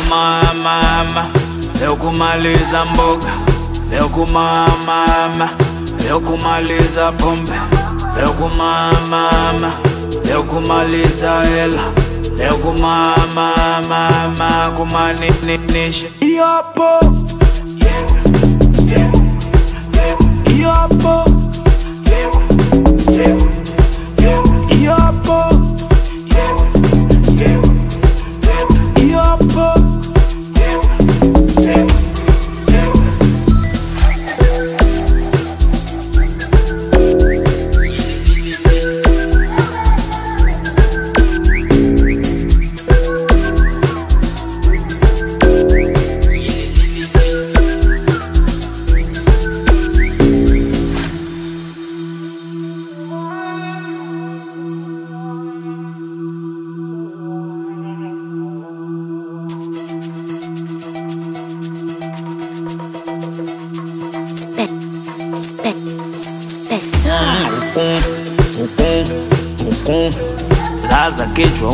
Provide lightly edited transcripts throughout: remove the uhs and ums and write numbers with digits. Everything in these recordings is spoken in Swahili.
kumama, leo kumaliza mboga, leo kumama, leo kumaliza pombe, leo kumama, leo kumaliza hela, leo kumama, kumaninisha yopo, yopo, yopo, Laza kichwa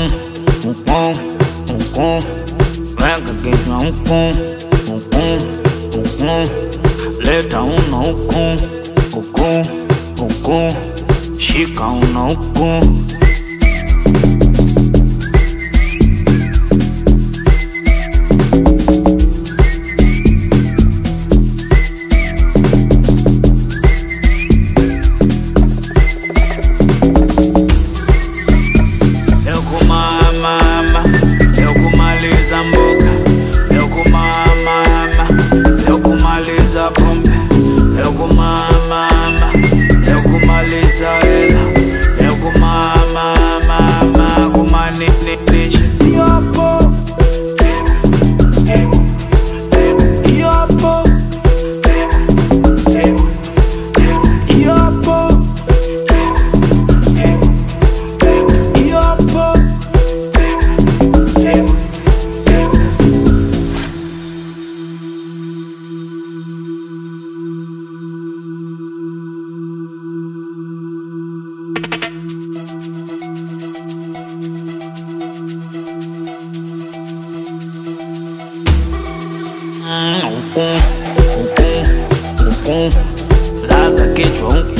wenga kichwa leta una shika una leo kumaliza mboga, leo kumama, leo kumaliza pombe, leo kumama, leo kumaliza hela, leo kumama, kumaninisha yopo, yopo, yopo, Laza kichwa